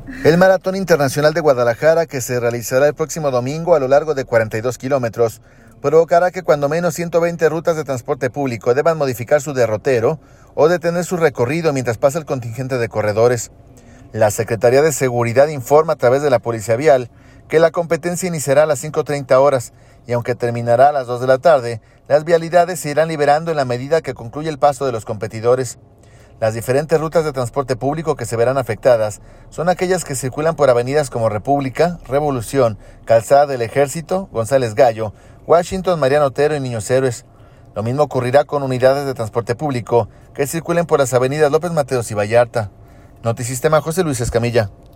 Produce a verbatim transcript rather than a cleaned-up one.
El Maratón Internacional de Guadalajara, que se realizará el próximo domingo a lo largo de cuarenta y dos kilómetros, provocará que cuando menos ciento veinte rutas de transporte público deban modificar su derrotero o detener su recorrido mientras pasa el contingente de corredores. La Secretaría de Seguridad informa a través de la Policía Vial que la competencia iniciará a las cinco treinta horas y aunque terminará a las dos de la tarde, las vialidades se irán liberando en la medida que concluye el paso de los competidores. Las diferentes rutas de transporte público que se verán afectadas son aquellas que circulan por avenidas como República, Revolución, Calzada del Ejército, González Gallo, Washington, Mariano Otero y Niños Héroes. Lo mismo ocurrirá con unidades de transporte público que circulen por las avenidas López Mateos y Vallarta. Notisistema, José Luis Escamilla.